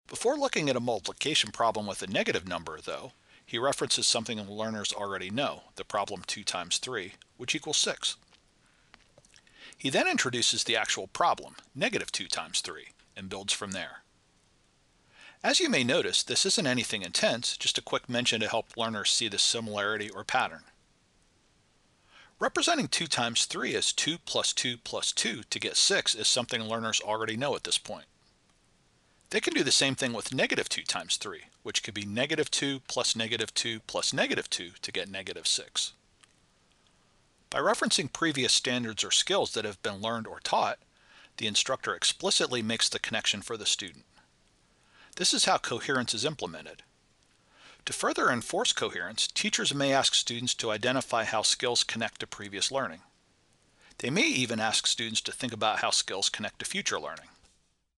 Before looking at a multiplication problem with a negative number, though, he references something the learners already know, the problem 2 times 3, which equals 6. He then introduces the actual problem, negative 2 times 3, and builds from there. As you may notice, this isn't anything intense, just a quick mention to help learners see the similarity or pattern. Representing 2 times 3 as 2 plus 2 plus 2 to get 6 is something learners already know at this point. They can do the same thing with negative 2 times 3, which could be negative 2 plus negative 2 plus negative 2 to get negative 6. By referencing previous standards or skills that have been learned or taught, the instructor explicitly makes the connection for the student. This is how coherence is implemented. To further enforce coherence, teachers may ask students to identify how skills connect to previous learning. They may even ask students to think about how skills connect to future learning.